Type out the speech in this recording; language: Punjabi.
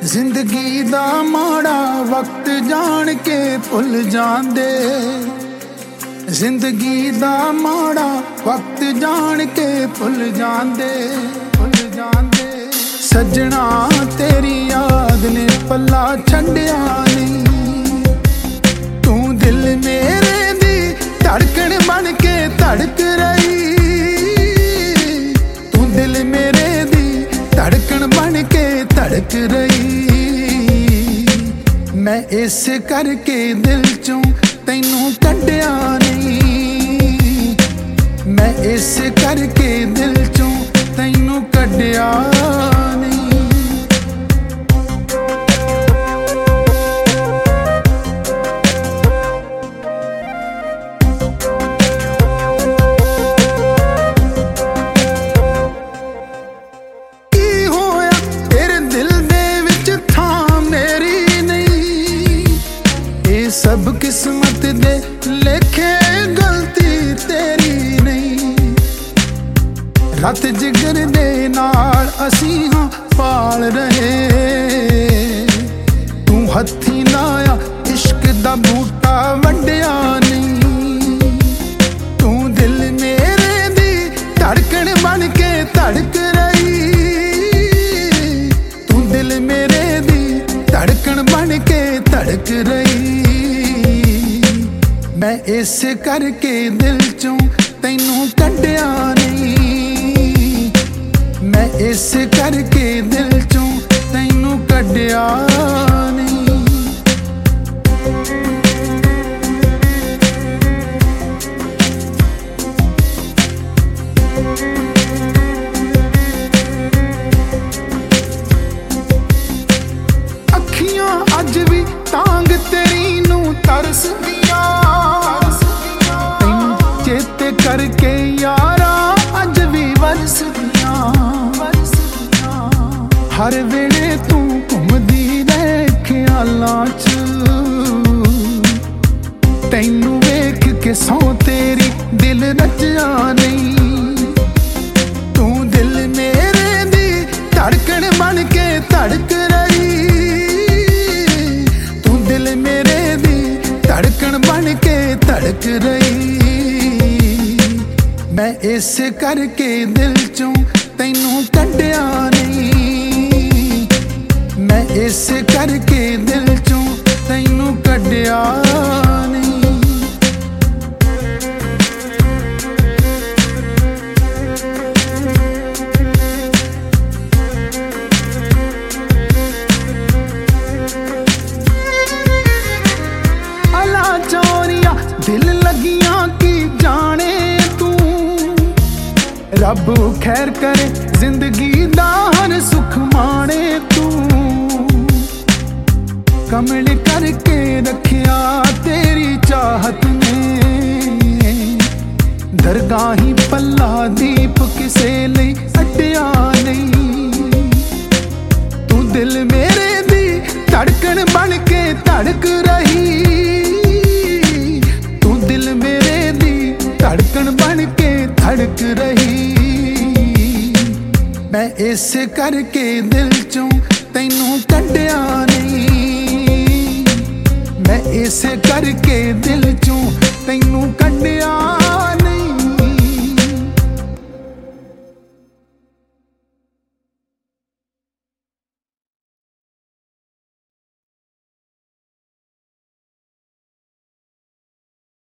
ਜ਼ਿੰਦਗੀ ਦਾ ਮਾੜਾ ਵਕਤ ਜਾਣ ਕੇ ਭੁੱਲ ਜਾਂਦੇ, ਜ਼ਿੰਦਗੀ ਦਾ ਮਾੜਾ ਵਕਤ ਜਾਣ ਕੇ ਭੁੱਲ ਜਾਂਦੇ, ਭੁੱਲ ਜਾਂਦੇ। ਸੱਜਣਾ ਤੇਰੀ ਯਾਦ ਨੇ ਪੱਲਾ ਛੱਡਿਆ ਨਹੀਂ, ਤੂੰ ਦਿਲ ਮੇਰੇ ਦੀ ਧੜਕਣ ਬਣ ਕੇ ਧੜਕ ਰਹੀ, ਤੂੰ ਦਿਲ ਮੇਰੇ ਦੀ ਧੜਕਣ ਬਣ ਕੇ ਧੜਕ ਰਹੀ। ਮੈਂ ਇਸ ਕਰਕੇ ਦਿਲ ਚੋਂ ਤੈਨੂੰ ਕੱਢਿਆ ਨਹੀਂ, ਮੈਂ ਇਸ ਕਰਕੇ ਦਿਲ ਚੋਂ ਤੈਨੂੰ ਕੱਢਿਆ ਨਹੀਂ। ਕੀ ਹੋਇਆ ਤੇਰੇ ਦਿਲ ਦੇ ਵਿੱਚ ਥਾਂ ਮੇਰੀ ਨਹੀਂ, ਇਹ ਸਭ ਕਿਸਮਤ ਦੇ ਲੇਖੇ ਗਲਤੀ ਤੇਰੀ ਨਹੀਂ। ਰੱਤ ਜਿਗਰ ਦੇ ਨਾਲ ਅਸੀਂ ਹਾਂ ਪਾਲ ਰਹੇ, ਤੂੰ ਹੱਥੀਂ ਲਾਇਆ ਇਸ਼ਕ ਦਾ ਬੂਟਾ ਵੱਢਿਆ ਨਹੀਂ, ਤੂੰ ਦਿਲ ਮੇਰੇ ਦੀ ਧੜਕਣ ਬਣ ਕੇ ਧੜਕ ਰਹੀ, ਤੂੰ ਦਿਲ ਮੇਰੇ ਦੀ ਧੜਕਣ ਬਣ ਕੇ ਧੜਕ ਰਹੀ। ਮੈਂ ਇਸ ਕਰਕੇ ਦਿਲ ਚੋਂ ਤੈਨੂੰ ਕੱਢਿਆ ਨਹੀਂ, ਮੈਂ ਇਸ ਕਰਕੇ ਦਿਲ ਚੋਂ ਤੈਨੂੰ ਕੱਢਿਆ ਨਹੀਂ। ਅੱਖੀਆਂ ਅੱਜ ਵੀ ਤਾਂਗ ਤੇਰੀ ਨੂੰ ਤਰਸਦੀਆਂ, ਤੈਨੂੰ ਚੇਤੇ ਕਰਕੇ ਯਾਰਾ ਅੱਜ ਵੀ ਵਰਸਦੀਆਂ। ਹਰ ਵੇਲੇ ਤੂੰ ਘੁੰਮਦੀ ਰਹਿ ਖਿਆਲਾਂ 'ਚ, ਤੈਨੂੰ ਵੇਖ ਕੇ ਸੌਂ ਤੇਰੀ ਦਿਲ ਰਚਿਆ ਨਹੀਂ, ਤੂੰ ਦਿਲ ਮੇਰੇ ਦੀ ਧੜਕਣ ਬਣ ਕੇ ਧੜਕ ਰਹੀ, ਤੂੰ ਦਿਲ ਮੇਰੇ ਦੀ ਧੜਕਣ ਬਣ ਕੇ ਧੜਕ ਰਹੀ। ਮੈਂ ਇਸ ਕਰਕੇ ਦਿਲ ਚੋਂ ਤੈਨੂੰ ਕੱਢਿਆ ਨਹੀਂ, ਮੈਂ ਇਸ ਕਰਕੇ ਦਿਲ ਚੋਂ ਤੈਨੂੰ ਕੱਢਿਆ ਨਹੀਂ। ਅਲਾ ਚੋਰੀਆਂ ਦਿਲ ਲੱਗੀਆਂ ਕੀ ਜਾਣੇ ਤੂੰ, ਰੱਬ ਖੈਰ ਕਰੇ ਜ਼ਿੰਦਗੀ ਦਾ ਹਰ ਸੁੱਖ ਮਾਣੇ ਤੂੰ। ਕਮਲ ਕਰਕੇ ਰੱਖਿਆ ਤੇਰੀ ਚਾਹਤ ਨੇ, ਦਰਗਾਹੀ ਪੱਲਾ ਦੀਪ ਕਿਸੇ ਲਈ ਅੱਡਿਆ ਨਹੀਂ, ਤੂੰ ਦਿਲ ਮੇਰੇ ਦੀ ਧੜਕਣ ਬਣ ਕੇ ਧੜਕ ਰਹੀ, ਤੂੰ ਦਿਲ ਮੇਰੇ ਦੀ ਧੜਕਣ ਬਣ ਕੇ ਧੜਕ ਰਹੀ। ਮੈਂ ਇਸ ਕਰਕੇ ਦਿਲ ਚੋਂ ਤੈਨੂੰ ਕੱਢਿਆ ਨਹੀਂ, ਮੈਂ ਇਸ ਕਰਕੇ ਦਿਲ ਚੋਂ ਤੈਨੂੰ ਕੱਢਿਆ